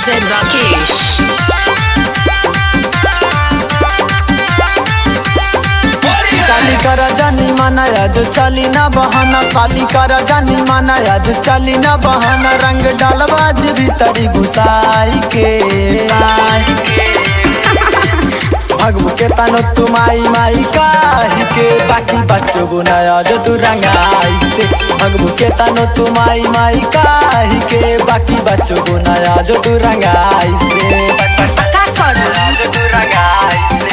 said Rakesh. साली कर जानी माना आज चली ना बहाना, साली कर जानी माना आज चली ना बहाना, रंग डालबाज भीतरी घुसाई के भगबू के तनो तुम आई माई काहि के, बाकी बच्चों गुनाया जो तू रंगाई से, भगबू के तनो तुम आई माई काहि के, बाकी बच्चों गुनाया जो तू रंगाई से, जो तू रंगाई से।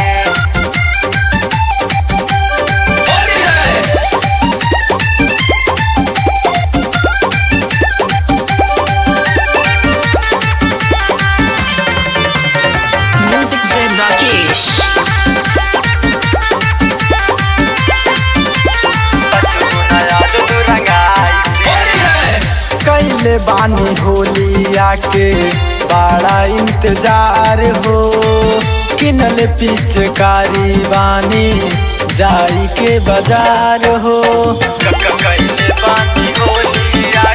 Music said Rakesh. कैले बानी होलिया के बड़ा इंतजार हो, किनल पिचकारी बानी जाई के बाजार हो, कैले बानी होलिया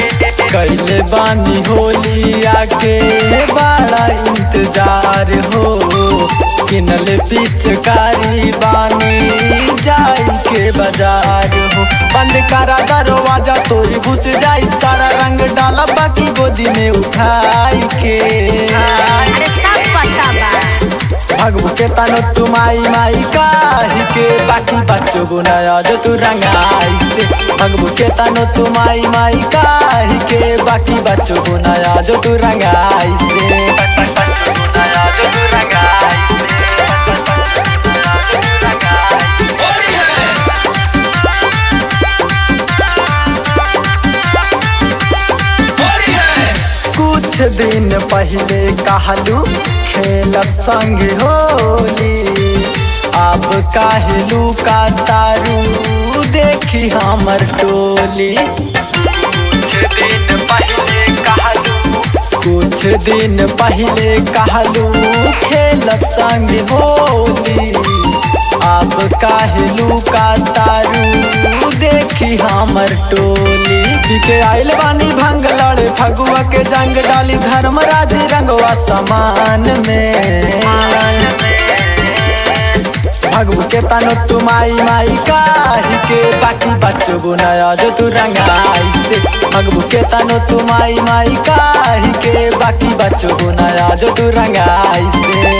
के बड़ा इंतजार हो, किनल पिचकारी बानी जाई के बाजार हो, बंद करा दरवाजा तोरी घुस जाई सारा, रंग डाला बाकी गोदी में उठाई के, भगबू के तनो तुम आई माई काहि के, बाकी बच्चों गुनाया जो तू रंगाई से, भगबू के तनो तुम आई माई काहि के, बाकी बच्चों गुनाया जो तू रंगाई से, गुनाया जो तू रंगाई कुछ दिन पहले कहलू खेलब संग होली, अब कहलू का तारू देखी हमर टोली, कुछ दिन पहले कहलू खेलब संग होली, अब कहलू का तारू देखी हमर टोली, के आइल बानी भंग लड़े फगुआ के जंग डाली धर्मराज रंगवा समान में, भगबू के तनो तुम आई माई काहि के, बाकी बच्चों गुनाया जो तू रंगाई से, भगबू के तनो तुम आई माई काहि के, बाकी बच्चों गुनाया जो तू रंगाई से।